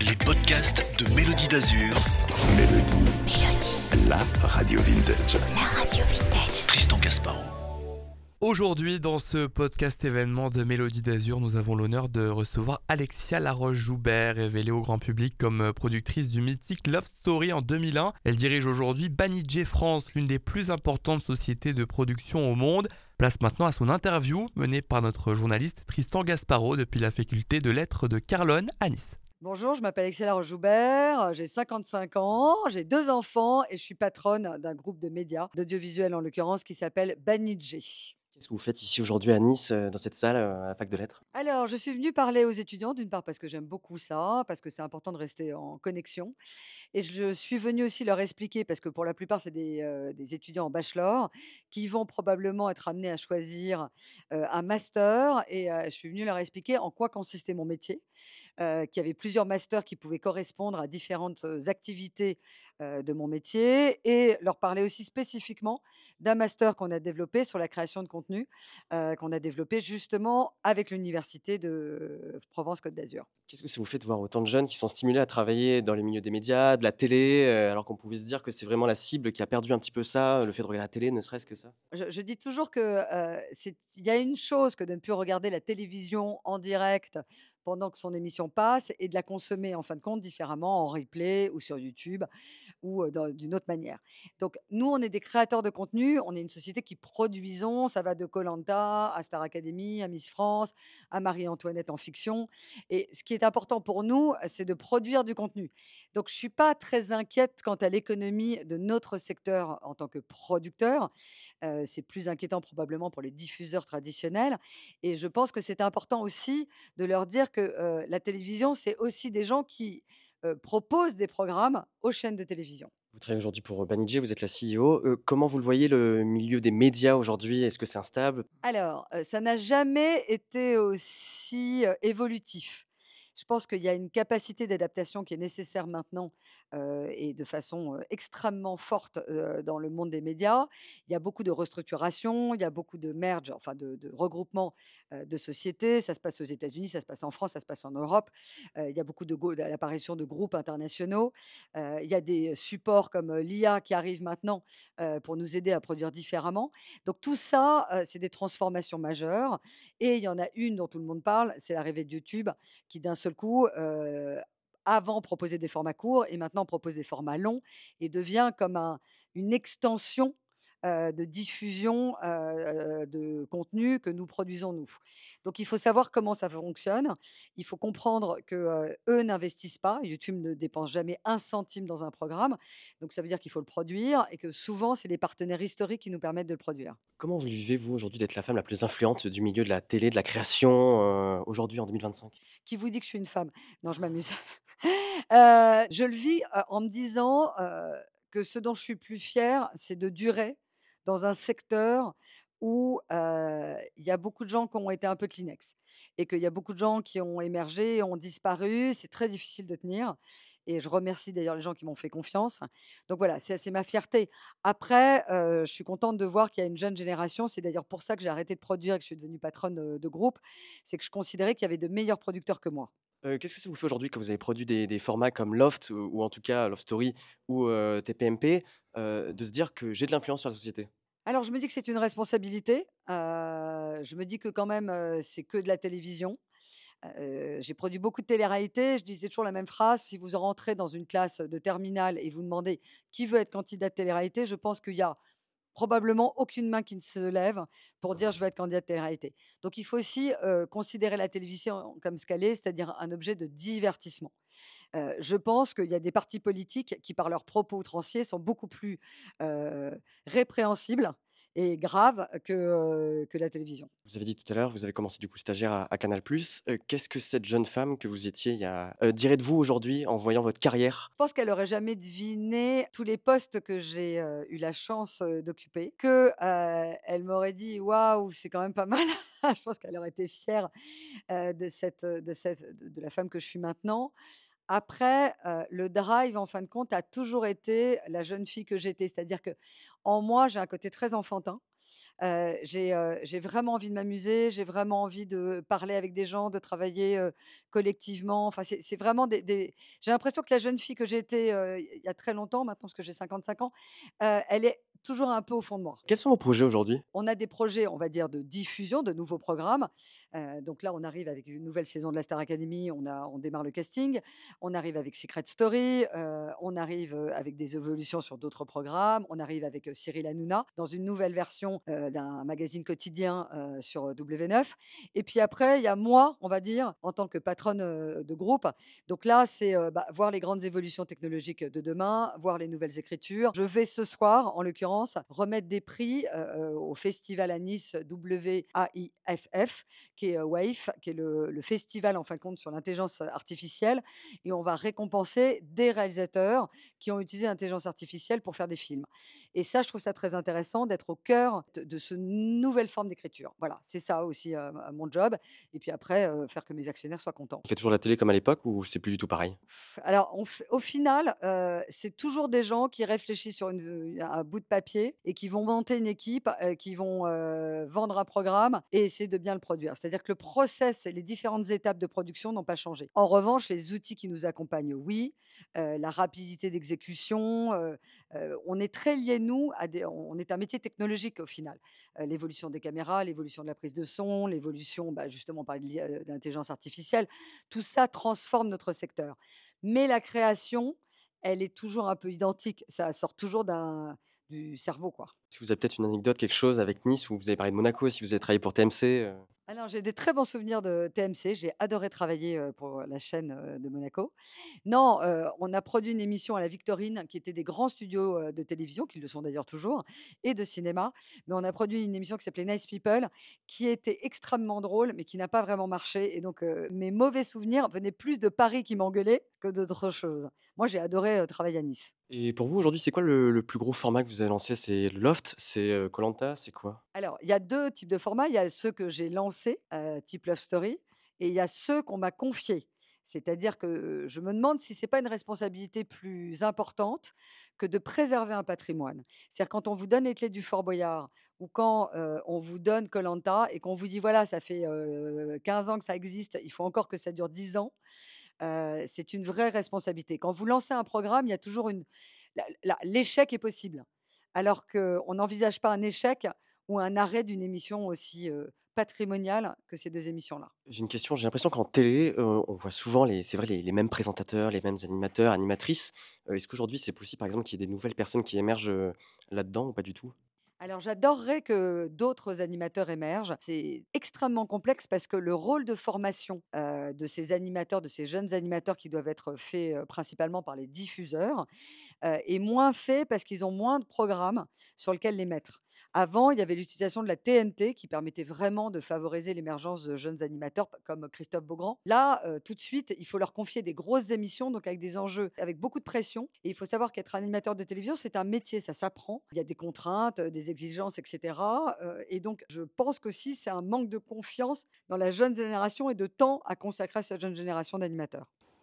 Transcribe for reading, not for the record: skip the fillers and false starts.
Les podcasts de Mélodie d'Azur. Mélodie, la radio vintage. Tristan Gasparo. Aujourd'hui, dans ce podcast événement de Mélodie d'Azur, nous avons l'honneur de recevoir Alexia Laroche-Joubert, révélée au grand public comme productrice du mythique Love Story en 2001. Elle dirige aujourd'hui Banijay France, l'une des plus importantes sociétés de production au monde. Place maintenant à son interview, menée par notre journaliste Tristan Gasparo depuis la faculté de lettres de Carlone à Nice. Bonjour, je m'appelle Alexia Laroche-Joubert, j'ai 55 ans, j'ai 2 enfants et je suis patronne d'un groupe de médias, d'audiovisuel en l'occurrence, qui s'appelle Banijay. Qu'est-ce que vous faites ici aujourd'hui à Nice, dans cette salle, à la fac de lettres? Alors, je suis venue parler aux étudiants, d'une part parce que j'aime beaucoup ça, parce que c'est important de rester en connexion. Et je suis venue aussi leur expliquer, parce que pour la plupart, c'est des étudiants en bachelor qui vont probablement être amenés à choisir un master. Et je suis venue leur expliquer en quoi consistait mon métier, qu'il y avait plusieurs masters qui pouvaient correspondre à différentes activités de mon métier, et leur parler aussi spécifiquement d'un master qu'on a développé sur la création de contenu, qu'on a développé justement avec l'université de Provence-Côte d'Azur. Qu'est-ce que ça vous fait de voir autant de jeunes qui sont stimulés à travailler dans les milieux des médias, de la télé, alors qu'on pouvait se dire que c'est vraiment la cible qui a perdu un petit peu ça, le fait de regarder la télé, ne serait-ce que ça? Je dis toujours que il y a une chose que de ne plus regarder la télévision en direct pendant que son émission passe, et de la consommer en fin de compte différemment en replay ou sur YouTube ou d'une autre manière. Donc nous, on est des créateurs de contenu, on est une société qui produisons, ça va de koh à Star Academy, à Miss France, à Marie-Antoinette en fiction. Et ce qui est important pour nous, c'est de produire du contenu. Donc je suis pas très inquiète quant à l'économie de notre secteur en tant que producteur. C'est plus inquiétant probablement pour les diffuseurs traditionnels, et je pense que c'est important aussi de leur dire que, la télévision, c'est aussi des gens qui, proposent des programmes aux chaînes de télévision. Vous travaillez aujourd'hui pour, Banijay, vous êtes la CEO. Comment vous le voyez, le milieu des médias aujourd'hui? Est-ce que c'est instable? Alors, ça n'a jamais été aussi, évolutif. Je pense qu'il y a une capacité d'adaptation qui est nécessaire maintenant, et de façon, extrêmement forte, dans le monde des médias. Il y a beaucoup de restructuration, il y a beaucoup de merge, enfin de regroupements, de sociétés. Ça se passe aux États-Unis, ça se passe en France, ça se passe en Europe. Il y a beaucoup de l'apparition de groupes internationaux. Il y a des supports comme, l'IA qui arrivent maintenant, pour nous aider à produire différemment. Donc tout ça, c'est des transformations majeures, et il y en a une dont tout le monde parle, c'est l'arrivée de YouTube qui d'un seul coup, avant proposait des formats courts et maintenant propose des formats longs, et devient comme une extension, de diffusion, de contenu que nous produisons nous. Donc il faut savoir comment ça fonctionne. Il faut comprendre que, eux n'investissent pas. YouTube ne dépense jamais un centime dans un programme. Donc ça veut dire qu'il faut le produire, et que souvent, c'est les partenaires historiques qui nous permettent de le produire. Comment vous le vivez, vous, aujourd'hui, d'être la femme la plus influente du milieu de la télé, de la création, aujourd'hui, en 2025? Qui vous dit que je suis une femme? Non, je m'amuse. Je le vis, en me disant, que ce dont je suis plus fière, c'est de durer dans un secteur où, il y a beaucoup de gens qui ont été un peu Kleenex, et qu'il y a beaucoup de gens qui ont émergé, ont disparu. C'est très difficile de tenir, et je remercie d'ailleurs les gens qui m'ont fait confiance. Donc voilà, c'est ma fierté. Après, je suis contente de voir qu'il y a une jeune génération. C'est d'ailleurs pour ça que j'ai arrêté de produire et que je suis devenue patronne, de groupe. C'est que je considérais qu'il y avait de meilleurs producteurs que moi. Qu'est-ce que ça vous fait aujourd'hui quand vous avez produit des formats comme Loft ou en tout cas Love Story ou TPMP, de se dire que j'ai de l'influence sur la société? Alors je me dis que c'est une responsabilité. Je me dis que quand même, c'est que de la télévision. J'ai produit beaucoup de télé-réalité. Je disais toujours la même phrase: si vous rentrez dans une classe de terminale et vous demandez: «Qui veut être candidat de télé-réalité?», je pense qu'il y a probablement aucune main qui ne se lève pour dire: «Je veux être candidat de télé-réalité». Donc il faut aussi, considérer la télévision comme ce qu'elle est, c'est-à-dire un objet de divertissement. Je pense qu'il y a des partis politiques qui, par leurs propos outranciers, sont beaucoup plus, heu, répréhensibles et graves que la télévision. Vous avez dit tout à l'heure, vous avez commencé du coup stagiaire à Canal+. Qu'est-ce que cette jeune femme que vous étiez il y a dirait de vous aujourd'hui en voyant votre carrière? Je pense qu'elle aurait jamais deviné tous les postes que j'ai, eu la chance, d'occuper, que, elle m'aurait dit: «Waouh, c'est quand même pas mal». Je pense qu'elle aurait été fière, de la femme que je suis maintenant. Après, le drive, en fin de compte, a toujours été la jeune fille que j'étais. C'est-à-dire que en moi, j'ai un côté très enfantin. J'ai vraiment envie de m'amuser, j'ai vraiment envie de parler avec des gens, de travailler, collectivement. Enfin, c'est vraiment des j'ai l'impression que la jeune fille que j'ai été, il y a très longtemps maintenant, parce que j'ai 55 ans, elle est toujours un peu au fond de moi. Quels sont vos projets aujourd'hui? On a des projets, on va dire, de diffusion de nouveaux programmes. Donc là, on arrive avec une nouvelle saison de la Star Academy, on démarre le casting. On arrive avec Secret Story, on arrive, avec des évolutions sur d'autres programmes. On arrive avec, Cyril Hanouna dans une nouvelle version, d'un magazine quotidien, sur, W9. Et puis après, il y a moi, on va dire, en tant que patronne, de groupe. Donc là, c'est, voir les grandes évolutions technologiques de demain, voir les nouvelles écritures. Je vais ce soir, en l'occurrence, remettre des prix, au festival à Nice WAIFF, qui est, WAIF, qui est le festival, en fin de compte, sur l'intelligence artificielle, et on va récompenser des réalisateurs qui ont utilisé l'intelligence artificielle pour faire des films. Et ça, je trouve ça très intéressant d'être au cœur de ce nouvelle forme d'écriture. Voilà, c'est ça aussi, mon job, et puis après, faire que mes actionnaires soient contents. On fait toujours la télé comme à l'époque ou c'est plus du tout pareil? Alors, au final, c'est toujours des gens qui réfléchissent sur un bout de papier et qui vont monter une équipe, qui vont, vendre un programme et essayer de bien le produire. C'est-à-dire que le process et les différentes étapes de production n'ont pas changé. En revanche, les outils qui nous accompagnent, oui, la rapidité d'exécution, on est très liés, nous, on est un métier technologique au final. L'évolution des caméras, l'évolution de la prise de son, l'évolution, justement, on parlait d'intelligence artificielle, tout ça transforme notre secteur. Mais la création, elle est toujours un peu identique. Ça sort toujours du cerveau, quoi. Si vous avez peut-être une anecdote, quelque chose avec Nice ou vous avez parlé de Monaco, si vous avez travaillé pour TMC? Alors, j'ai des très bons souvenirs de TMC. J'ai adoré travailler, pour la chaîne, de Monaco. Non, on a produit une émission à la Victorine qui était des grands studios, de télévision, qui le sont d'ailleurs toujours, et de cinéma. Mais on a produit une émission qui s'appelait Nice People, qui était extrêmement drôle, mais qui n'a pas vraiment marché, et donc mes mauvais souvenirs venaient plus de Paris qui m'engueulait que d'autres choses. Moi, j'ai adoré, travailler à Nice. Et pour vous, aujourd'hui, c'est quoi le plus gros format que vous avez lancé? C'est Loft? C'est, koh C'est quoi? Alors, il y a 2 types de formats. Il y a ceux que j'ai lancés, type Love Story, et il y a ceux qu'on m'a confiés. C'est-à-dire que je me demande si c'est pas une responsabilité plus importante que de préserver un patrimoine. C'est-à-dire quand on vous donne les clés du Fort Boyard, ou quand, on vous donne koh et qu'on vous dit: «Voilà, ça fait, 15 ans que ça existe, il faut encore que ça dure 10 ans», c'est une vraie responsabilité. Quand vous lancez un programme, il y a toujours l'échec est possible, alors qu'on n'envisage pas un échec ou un arrêt d'une émission aussi, patrimoniale que ces 2 émissions-là. J'ai une question, j'ai l'impression qu'en télé, on voit souvent c'est vrai, les mêmes présentateurs, les mêmes animateurs, animatrices. Est-ce qu'aujourd'hui, c'est possible, par exemple, qu'il y ait des nouvelles personnes qui émergent, là-dedans ou pas du tout? Alors j'adorerais que d'autres animateurs émergent. C'est extrêmement complexe parce que le rôle de formation, de ces animateurs, de ces jeunes animateurs qui doivent être faits, principalement par les diffuseurs, est moins fait parce qu'ils ont moins de programmes sur lesquels les mettre. Avant, il y avait l'utilisation de la TNT qui permettait vraiment de favoriser l'émergence de jeunes animateurs comme Christophe Beaugrand. Là, tout de suite, il faut leur confier des grosses émissions, donc avec des enjeux, avec beaucoup de pression. Et il faut savoir qu'être animateur de télévision, c'est un métier, ça s'apprend. Il y a des contraintes, des exigences, etc. Et donc, je pense qu'aussi, c'est un manque de confiance dans la jeune génération et de temps à consacrer à cette jeune génération d'animateurs.